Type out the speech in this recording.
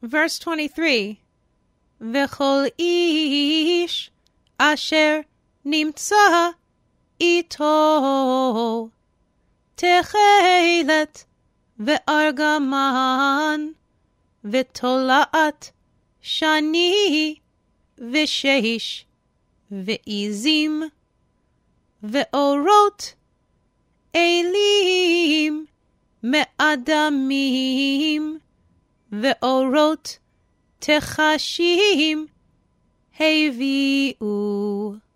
Verse 23. וכל איש אשר נמצא איתו תכלת וארגמן ותולעת שני ושש ועזים ואורות אלים מאדמים ואורות תחשים הביאו.